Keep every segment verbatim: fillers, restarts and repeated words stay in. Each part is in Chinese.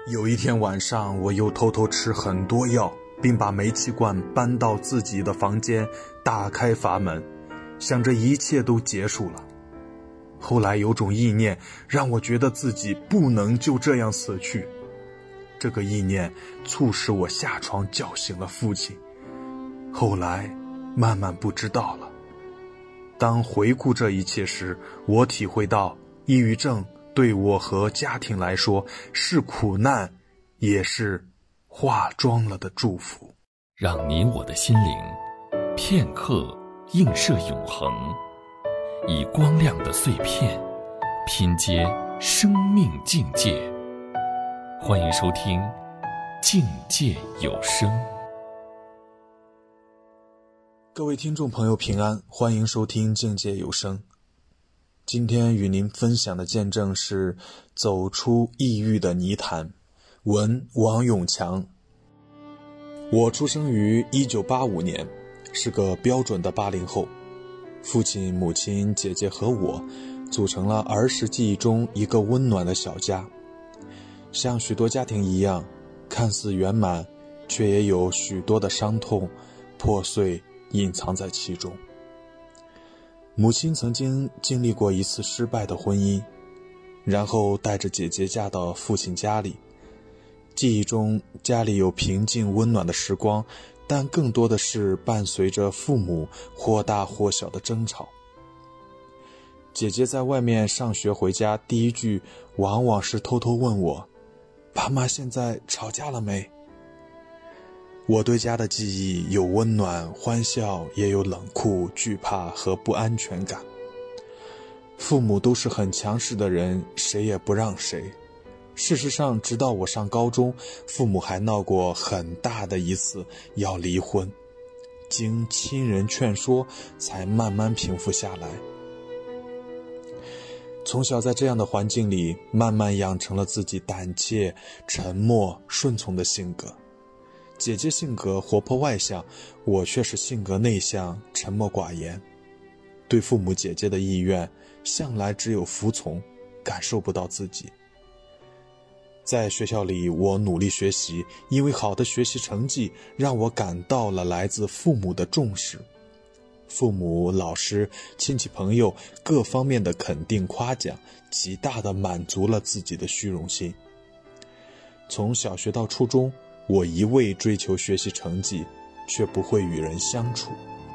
有一天晚上，我又偷偷吃很多药，并把煤气罐搬到自己的房间，打开阀门，想着一切都结束了。后来有种意念让我觉得自己不能就这样死去，这个意念促使我下床叫醒了父亲。后来慢慢不知道了。当回顾这一切时，我体会到抑郁症对我和家庭来说是苦难，也是化妆了的祝福。 让你我的心灵片刻映射永恒，以光亮的碎片拼接生命境界。欢迎收听境界有声。 各位听众朋友平安，欢迎收听境界有声。今天与您分享的见证是走出抑郁的泥潭，文王永强。我出生于一九八五年，是个标准的八零后。父亲、母亲、姐姐和我组成了儿时记忆中一个温暖的小家。像许多家庭一样，看似圆满，却也有许多的伤痛、破碎隐藏在其中。母亲曾经经历过一次失败的婚姻，然后带着姐姐嫁到父亲家里。记忆中，家里有平静温暖的时光，但更多的是伴随着父母或大或小的争吵。姐姐在外面上学回家，第一句往往是偷偷问我：爸妈现在吵架了没？我对家的记忆有温暖、欢笑，也有冷酷、惧怕和不安全感。父母都是很强势的人，谁也不让谁。事实上，直到我上高中，父母还闹过很大的一次要离婚，经亲人劝说才慢慢平复下来。从小在这样的环境里，慢慢养成了自己胆怯、沉默、顺从的性格。姐姐性格活泼外向，我却是性格内向、沉默寡言。对父母姐姐的意愿，向来只有服从，感受不到自己。在学校里，我努力学习，因为好的学习成绩让我感到了来自父母的重视。父母、老师、亲戚朋友各方面的肯定夸奖，极大地满足了自己的虚荣心。从小学到初中，我一味追求学习成绩，却不会与人相处。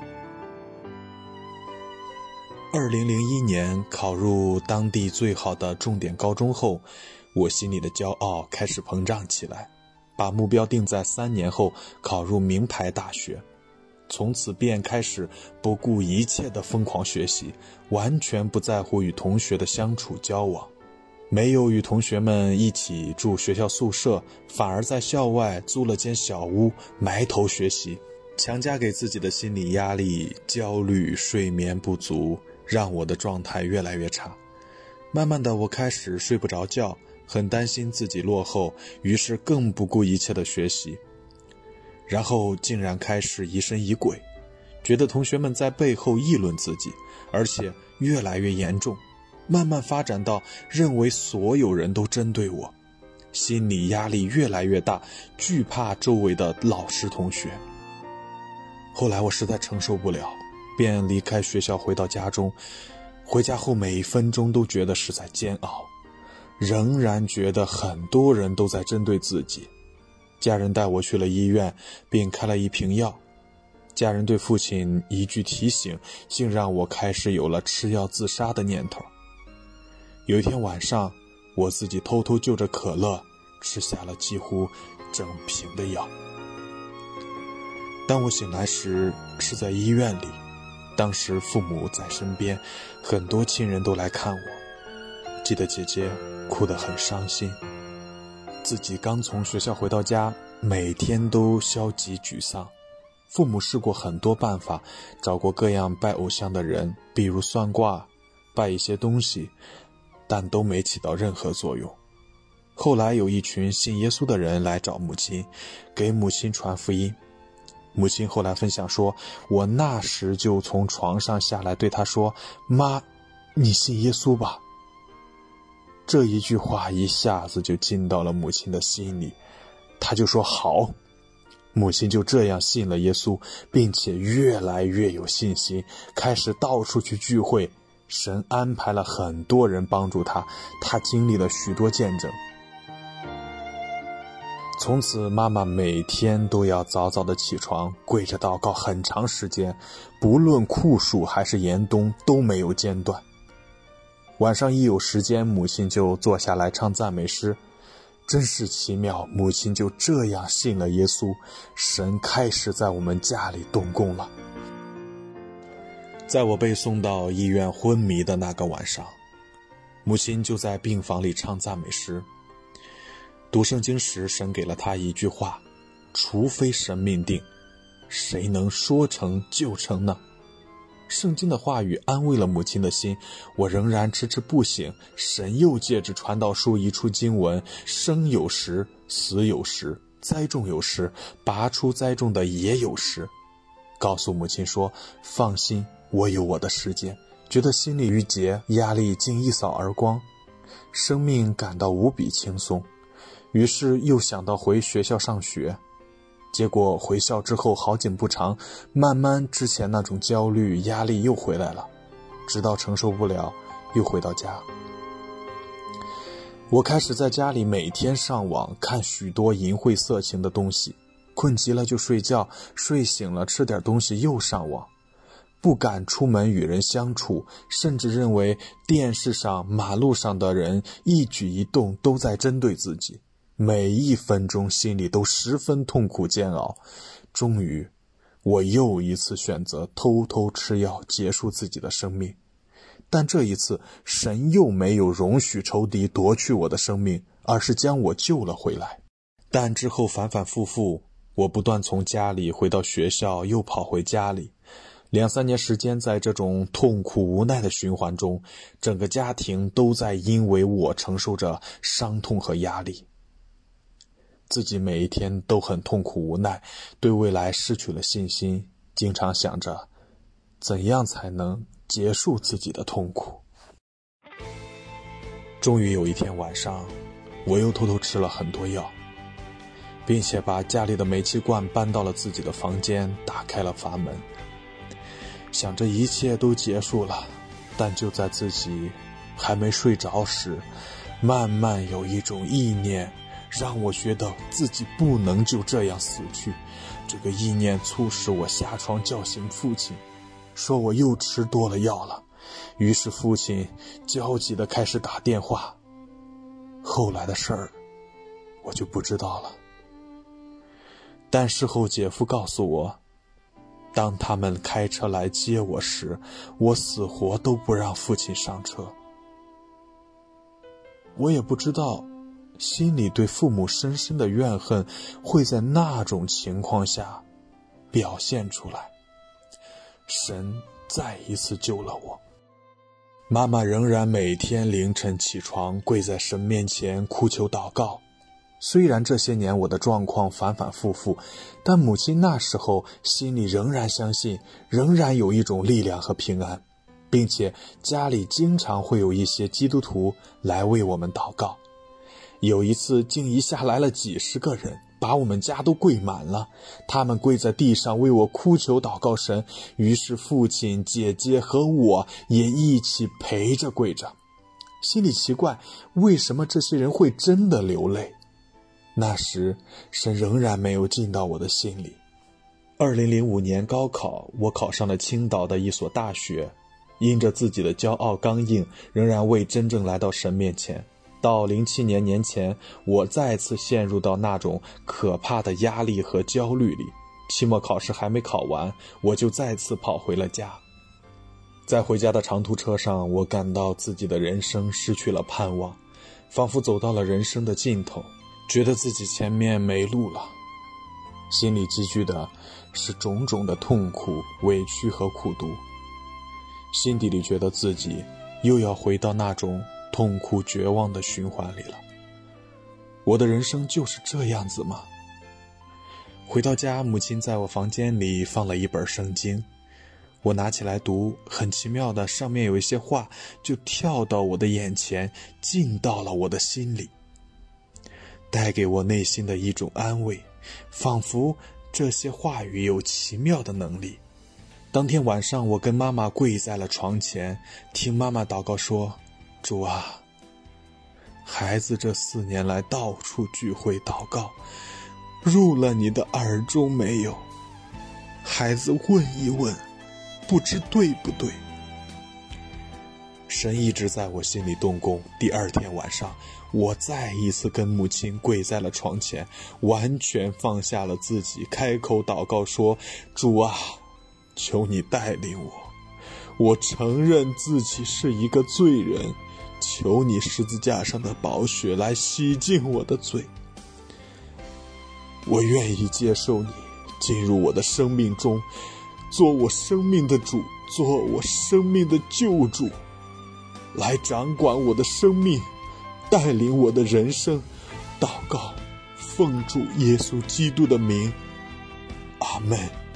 二零零一年考入当地最好的重点高中后，我心里的骄傲开始膨胀起来，把目标定在三年后考入名牌大学。从此便开始不顾一切的疯狂学习，完全不在乎与同学的相处交往。没有与同学们一起住学校宿舍，反而在校外租了间小屋，埋头学习，强加给自己的心理压力、焦虑、睡眠不足，让我的状态越来越差。慢慢的，我开始睡不着觉，很担心自己落后，于是更不顾一切的学习。然后竟然开始疑神疑鬼，觉得同学们在背后议论自己，而且越来越严重，慢慢发展到认为所有人都针对我，心理压力越来越大，惧怕周围的老师同学。后来我实在承受不了，便离开学校回到家中。回家后每一分钟都觉得是在煎熬，仍然觉得很多人都在针对自己。家人带我去了医院，并开了一瓶药。家人对父亲一句提醒，竟让我开始有了吃药自杀的念头。有一天晚上，我自己偷偷就着可乐吃下了几乎整瓶的药。当我醒来时，是在医院里，当时父母在身边，很多亲人都来看我。记得姐姐哭得很伤心，自己刚从学校回到家，每天都消极沮丧。父母试过很多办法，找过各样拜偶像的人，比如算卦、拜一些东西，但都没起到任何作用。后来有一群信耶稣的人来找母亲，给母亲传福音。母亲后来分享说，我那时就从床上下来对她说，妈，你信耶稣吧。 这一句话一下子就进到了母亲的心里，她就说好。母亲就这样信了耶稣，并且越来越有信心，开始到处去聚会。神安排了很多人帮助她，她经历了许多见证。从此妈妈每天都要早早的起床，跪着祷告很长时间，不论酷暑还是严冬都没有间断。晚上一有时间，母亲就坐下来唱赞美诗。真是奇妙，母亲就这样信了耶稣，神开始在我们家里动工了。在我被送到医院昏迷的那个晚上，母亲就在病房里唱赞美诗。读圣经时，神给了她一句话：除非神命定，谁能说成就成呢？圣经的话语安慰了母亲的心，我仍然迟迟不醒。神又借着传道书一处经文：生有时，死有时，栽种有时，拔出栽种的也有时。告诉母亲说，放心，我有我的时间。觉得心里郁结，压力竟一扫而光，生命感到无比轻松。于是又想到回学校上学，结果回校之后好景不长，慢慢之前那种焦虑压力又回来了，直到承受不了，又回到家。我开始在家里每天上网，看许多淫秽色情的东西，困极了就睡觉，睡醒了吃点东西又上网，不敢出门与人相处，甚至认为电视上马路上的人一举一动都在针对自己，每一分钟心里都十分痛苦煎熬。终于我又一次选择偷偷吃药结束自己的生命，但这一次神又没有容许仇敌夺去我的生命，而是将我救了回来。但之后反反复复，我不断从家里回到学校，又跑回家里，两三年时间，在这种痛苦无奈的循环中，整个家庭都在因为我承受着伤痛和压力。自己每一天都很痛苦无奈，对未来失去了信心，经常想着怎样才能结束自己的痛苦。终于有一天晚上，我又偷偷吃了很多药，并且把家里的煤气罐搬到了自己的房间，打开了阀门，想着一切都结束了。但就在自己还没睡着时，慢慢有一种意念让我觉得自己不能就这样死去。这个意念促使我下床叫醒父亲，说我又吃多了药了。于是父亲焦急地开始打电话，后来的事儿我就不知道了。但事后姐夫告诉我，当他们开车来接我时，我死活都不让父亲上车。我也不知道心里对父母深深的怨恨会在那种情况下表现出来。神再一次救了我。妈妈仍然每天凌晨起床，跪在神面前哭求祷告。虽然这些年我的状况反反复复，但母亲那时候心里仍然相信，仍然有一种力量和平安，并且家里经常会有一些基督徒来为我们祷告。有一次竟一下来了几十个人，把我们家都跪满了，他们跪在地上为我哭求祷告神，于是父亲、姐姐和我也一起陪着跪着。心里奇怪，为什么这些人会真的流泪？那时神仍然没有进到我的心里。二零零五年高考，我考上了青岛的一所大学，因着自己的骄傲刚硬，仍然未真正来到神面前。到零七年年前，我再次陷入到那种可怕的压力和焦虑里。期末考试还没考完，我就再次跑回了家。在回家的长途车上，我感到自己的人生失去了盼望，仿佛走到了人生的尽头，觉得自己前面没路了。心里积聚的是种种的痛苦、委屈和苦毒，心底里觉得自己又要回到那种痛苦绝望的循环里了。我的人生就是这样子吗？回到家，母亲在我房间里放了一本圣经， 我拿起来读，很奇妙的，上面有一些话就跳到我的眼前，进到了我的心里，带给我内心的一种安慰，仿佛这些话语有奇妙的能力。当天晚上，我跟妈妈跪在了床前，听妈妈祷告说：主啊，孩子这四年来到处聚会祷告，入了你的耳中没有？孩子问一问，不知对不对？神一直在我心里动工。第二天晚上，我再一次跟母亲跪在了床前，完全放下了自己，开口祷告说：主啊，求你带领我，我承认自己是一个罪人，求你十字架上的宝血来洗净我的罪。我愿意接受你进入我的生命中，做我生命的主，做我生命的救主，来掌管我的生命，带领我的人生。祷告，奉主耶稣基督的名，阿们。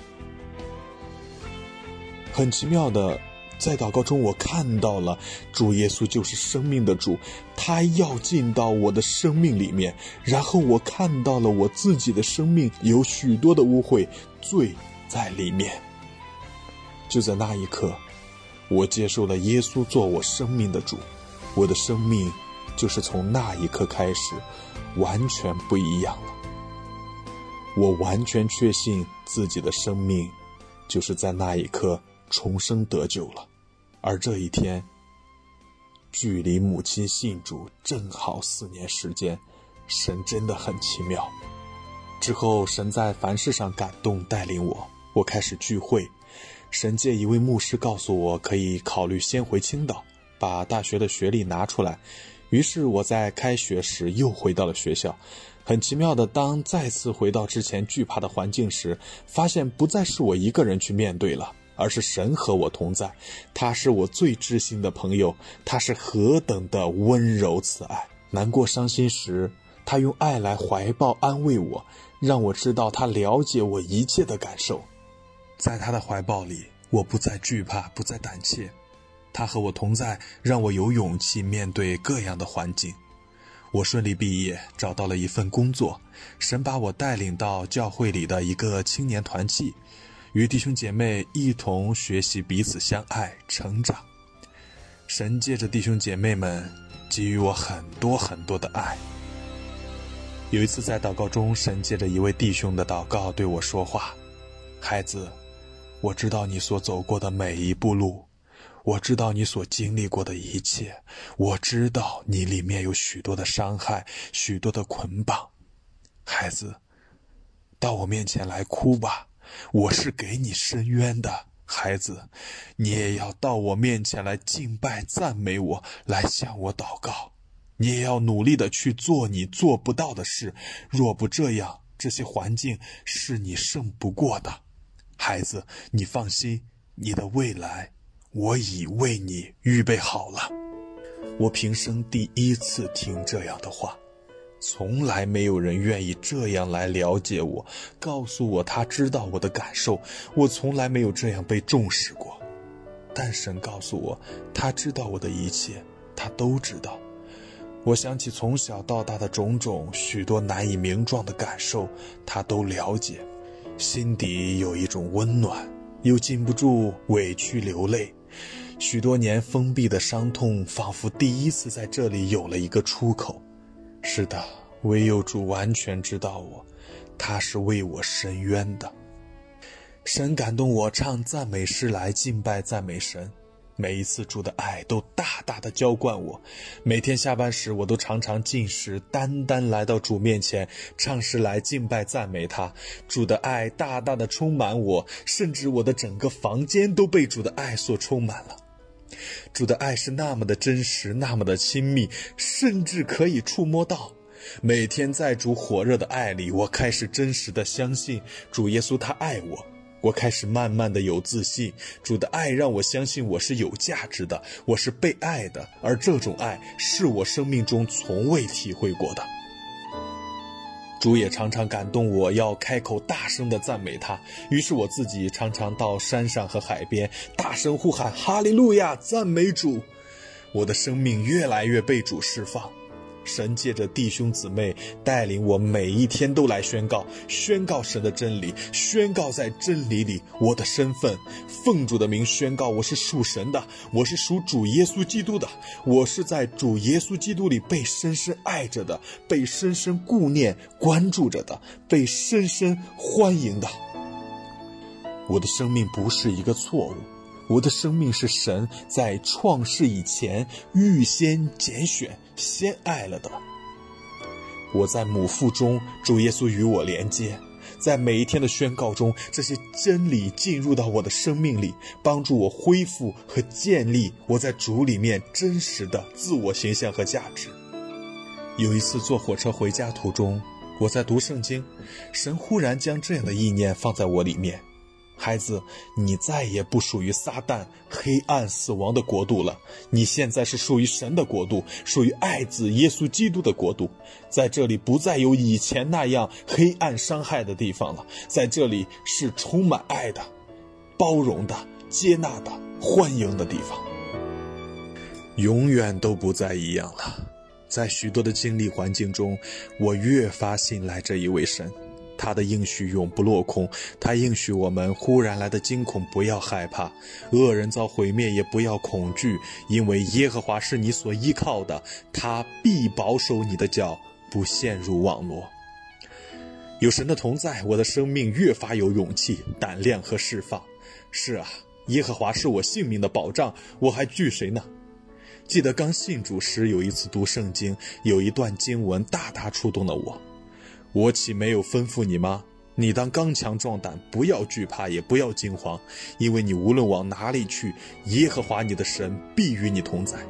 很奇妙的，在祷告中我看到了主耶稣就是生命的主，他要进到我的生命里面，然后我看到了我自己的生命有许多的污秽罪在里面。就在那一刻，我接受了耶稣做我生命的主，我的生命就是从那一刻开始完全不一样了。我完全确信自己的生命就是在那一刻重生得救了。而这一天，距离母亲信主正好四年时间，神真的很奇妙。之后神在凡事上感动带领我，我开始聚会。神借一位牧师告诉我，可以考虑先回青岛，把大学的学历拿出来。于是我在开学时又回到了学校。很奇妙的，当再次回到之前惧怕的环境时，发现不再是我一个人去面对了，而是神和我同在。他是我最知心的朋友，他是何等的温柔慈爱。难过伤心时，他用爱来怀抱安慰我，让我知道他了解我一切的感受。在他的怀抱里，我不再惧怕，不再胆怯。他和我同在，让我有勇气面对各样的环境。我顺利毕业，找到了一份工作。神把我带领到教会里的一个青年团契，与弟兄姐妹一同学习彼此相爱成长。神借着弟兄姐妹们给予我很多很多的爱。有一次在祷告中，神借着一位弟兄的祷告对我说话：孩子，我知道你所走过的每一步路，我知道你所经历过的一切，我知道你里面有许多的伤害，许多的捆绑。孩子，到我面前来哭吧，我是给你伸冤的。孩子，你也要到我面前来敬拜赞美我，来向我祷告。你也要努力的去做你做不到的事，若不这样，这些环境是你胜不过的。孩子，你放心，你的未来我已为你预备好了。我平生第一次听这样的话，从来没有人愿意这样来了解我，告诉我他知道我的感受，我从来没有这样被重视过。但神告诉我，他知道我的一切，他都知道。我想起从小到大的种种许多难以名状的感受，他都了解，心底有一种温暖，又禁不住委屈流泪。许多年封闭的伤痛仿佛第一次在这里有了一个出口。是的，唯有主完全知道我，他是为我伸冤的。神感动我唱赞美诗来敬拜赞美神，每一次主的爱都大大的浇灌我。每天下班时，我都常常进食，单单来到主面前唱诗来敬拜赞美他。主的爱大大的充满我，甚至我的整个房间都被主的爱所充满了。主的爱是那么的真实，那么的亲密，甚至可以触摸到。每天在主火热的爱里，我开始真实的相信主耶稣他爱我。我开始慢慢的有自信，主的爱让我相信我是有价值的，我是被爱的，而这种爱是我生命中从未体会过的。 主也常常感动我要开口大声地赞美他，于是我自己常常到山上和海边大声呼喊哈利路亚，赞美主。我的生命越来越被主释放，神借着弟兄姊妹带领我每一天都来宣告宣告神的真理，宣告在真理里我的身份，奉主的名宣告我是属神的，我是属主耶稣基督的，我是在主耶稣基督里被深深爱着的，被深深顾念关注着的，被深深欢迎的。我的生命不是一个错误，我的生命是神在创世以前预先拣选先爱了的。我在母腹中，主耶稣与我连接，在每一天的宣告中，这些真理进入到我的生命里，帮助我恢复和建立我在主里面真实的自我形象和价值。有一次坐火车回家途中，我在读圣经，神忽然将这样的意念放在我里面：孩子，你再也不属于撒旦黑暗死亡的国度了，你现在是属于神的国度，属于爱子耶稣基督的国度。在这里不再有以前那样黑暗伤害的地方了，在这里是充满爱的、包容的、接纳的、欢迎的地方。永远都不再一样了。在许多的经历环境中，我越发信赖这一位神，他的应许永不落空，他应许我们忽然来的惊恐不要害怕，恶人遭毁灭也不要恐惧，因为耶和华是你所依靠的，他必保守你的脚不陷入网罗。有神的同在，我的生命越发有勇气、胆量和释放。是啊，耶和华是我性命的保障，我还惧谁呢？记得刚信主时，有一次读圣经，有一段经文大大触动了我。我岂没有吩咐你吗？你当刚强壮胆，不要惧怕，也不要惊慌，因为你无论往哪里去，耶和华你的神必与你同在。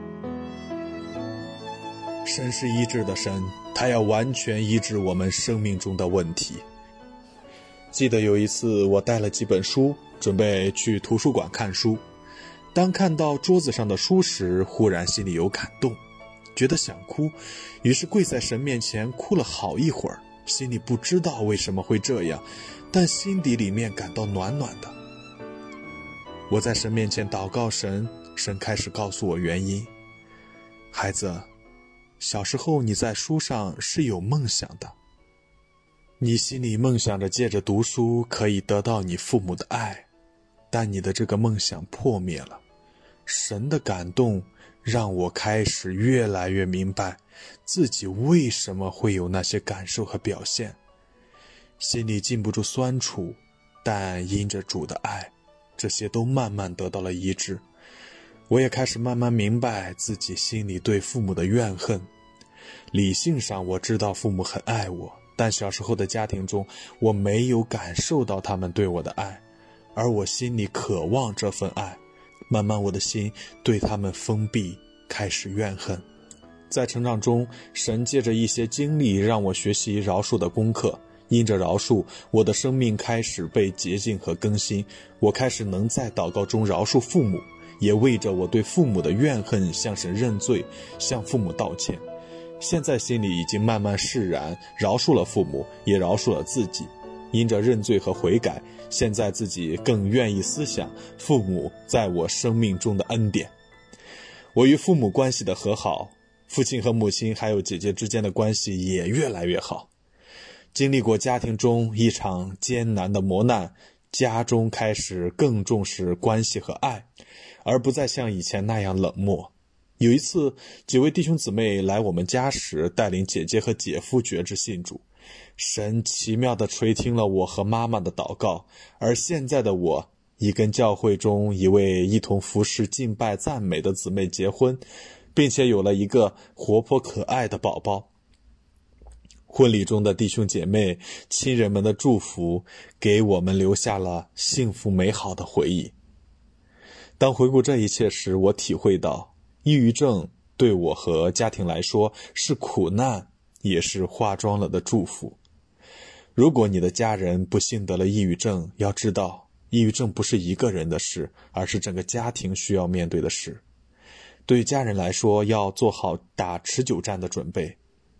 神是医治的神，他要完全医治我们生命中的问题。记得有一次我带了几本书，准备去图书馆看书，当看到桌子上的书时，忽然心里有感动，觉得想哭，于是跪在神面前哭了好一会儿，心里不知道为什么会这样，但心底里面感到暖暖的。我在神面前祷告神，神开始告诉我原因。孩子，小时候你在书上是有梦想的，你心里梦想着借着读书可以得到你父母的爱，但你的这个梦想破灭了。神的感动让我开始越来越明白自己为什么会有那些感受和表现，心里禁不住酸楚，但因着主的爱，这些都慢慢得到了医治。我也开始慢慢明白自己心里对父母的怨恨。理性上我知道父母很爱我，但小时候的家庭中我没有感受到他们对我的爱，而我心里渴望这份爱，慢慢我的心对他们封闭，开始怨恨。在成长中，神借着一些经历让我学习饶恕的功课，因着饶恕，我的生命开始被洁净和更新，我开始能在祷告中饶恕父母，也为着我对父母的怨恨向神认罪，向父母道歉。现在心里已经慢慢释然，饶恕了父母，也饶恕了自己。因着认罪和悔改，现在自己更愿意思想父母在我生命中的恩典。我与父母关系的和好，父亲和母亲还有姐姐之间的关系也越来越好。经历过家庭中一场艰难的磨难，家中开始更重视关系和爱，而不再像以前那样冷漠。有一次，几位弟兄姊妹来我们家时，带领姐姐和姐夫决志信主。神奇妙地垂听了我和妈妈的祷告，而现在的我已跟教会中一位一同服侍敬拜赞美的姊妹结婚，并且有了一个活泼可爱的宝宝。婚礼中的弟兄姐妹、亲人们的祝福，给我们留下了幸福美好的回忆。当回顾这一切时，我体会到抑郁症对我和家庭来说是苦难，也是化妆了的祝福。如果你的家人不幸得了抑郁症，要知道抑郁症不是一个人的事，而是整个家庭需要面对的事。对家人来说，要做好打持久战的准备。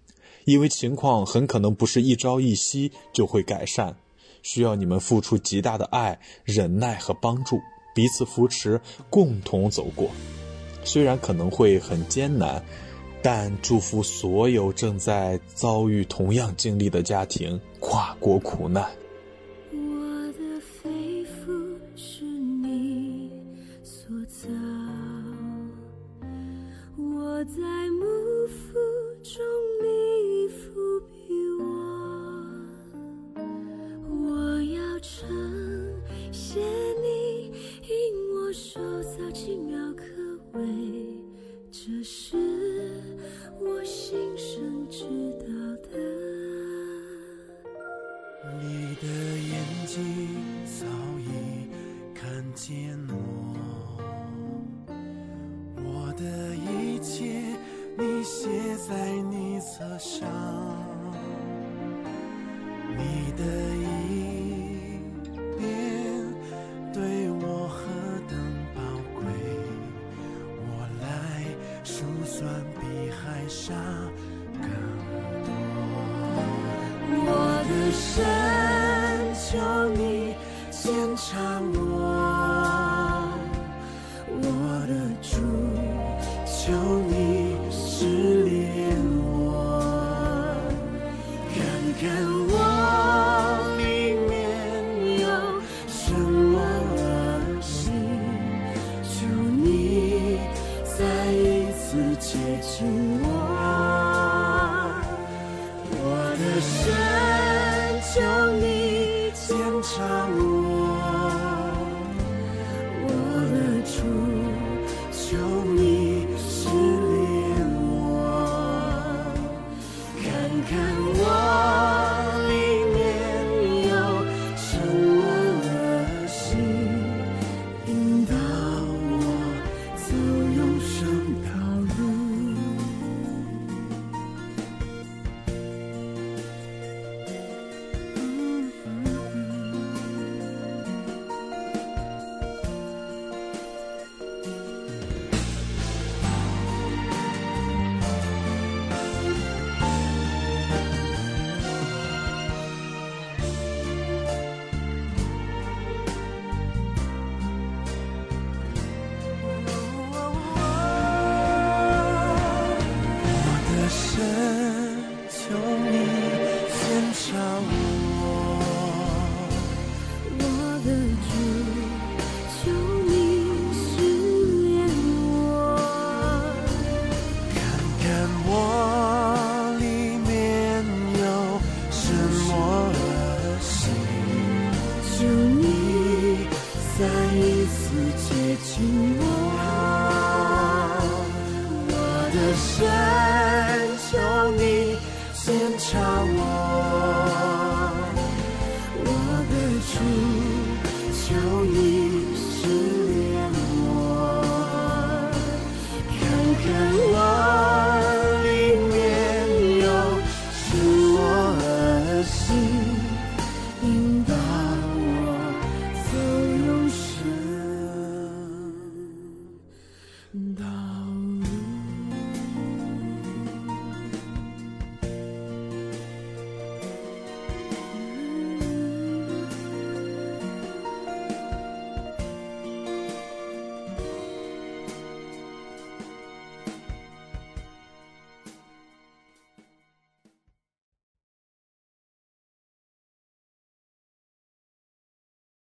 因为情况很可能不是一朝一夕就会改善，需要你们付出极大的爱、忍耐和帮助，彼此扶持，共同走过。虽然可能会很艰难，但祝福所有正在遭遇同样经历的家庭跨过苦难。 我的肺腑是你所造，我在幕腹中你抚庇我，我要称谢你，因我受造奇妙可畏，这是我心深知道的。 你的眼睛早已看见我，我的一切你写在你册上，你的一点对我何等宝贵，我来数算比海沙更多。 我的神，求你检查我，我的主，求你试炼我，看看我里面有什么恶行，求你再一次洁净我。我的神，求你检查我，